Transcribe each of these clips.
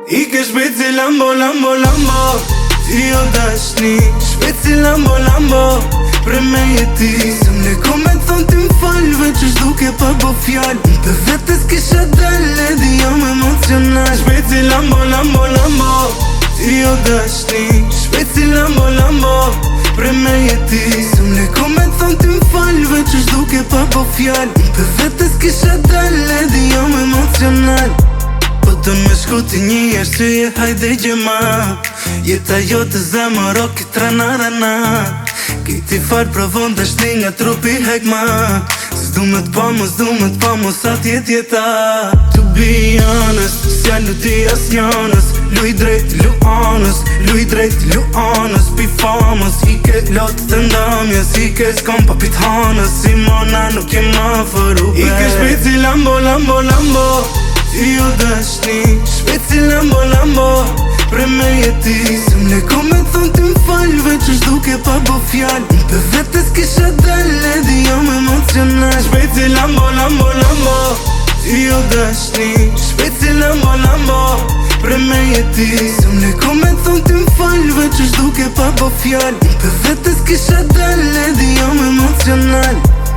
I ke shpejt si Lambo, Lambo, Lambo Ti jo dashni, shpejt si Lambo, Lambo Pre me jeti Se m'le kom me thon ti m'fall Veq është duke pa bo fjall Për vetës kisha dal Di jam emocional Shpejt si Lambo, Lambo, Lambo Ti jo dashni, shpejt si Lambo, Lambo Pre me jeti Se m'le kom me thon ti m'fall Veq është duke pa bo fjall Për vetës kisha dal Di jam emocional Po të me shku ti një arsye hajde gjema Jeta jo të zemër o këtë rana Kiti farë provon të shni nga trupi hekma S'du me t'pa mu sa t'jet jeta To be honest, s'jallu ti as janës Luj drejt, lu anës, luj drejt, lu anës Pi famës, i ke lotë të ndamjes I ke s'kom pa pit hanës Simona nuk je ma fëru I ke shpejt si Lambo, Lambo, Lambo Ti jo dashni, shpejt si Lambo, Lambo Pre me jeti Se m'le kom me thon ti m'fall Veq është duke pa bo fjall Për vetës kisha dal Di jam emocional Shpejt si Lambo, Lambo, Lambo Ti jo dashni Shpejt si Lambo, Lambo Pre me jeti Se m'le kom me thon ti m'fall Veq është duke pa bo fjall Për vetës kisha dal Di jam emocional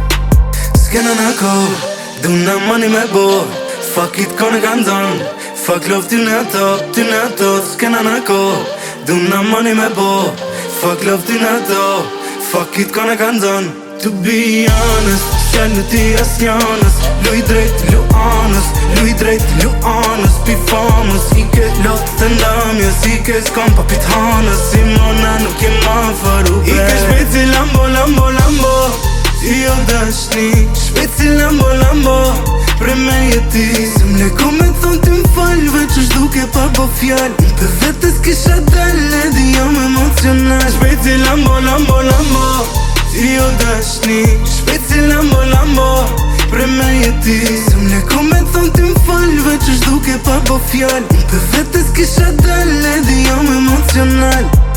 S'kena na ko Duna money me bo Fuck it kone kanë zon Fuck love ty në to S'kena na ko Duna money me bo Fuck love ty në to Fuck it kone kanë zon To be honest S'jallu ti as janës Luj drejt, lu anës Luj drejt, lu anës Pi famës I ke lotë të ndamjes I ke s'kom pa pit hanës Simona nuk je ma faru I ke shpejt si Lambo, Lambo, Lambo Ti jo dashni Shpejt si Lambo, Lambo Pre me jeti Se m'le kom me thon ti m'fall Veq është duke pa bo fjall Për vetës kisha dal Di jam emocional Shpejt si Lambo, Lambo, Lambo Ti jo dashni Shpejt si Lambo, Lambo Pre me jeti Se m'le kom me thon ti m'fall Veq është duke pa bo fjall Për vetës kisha dal Di jam emocional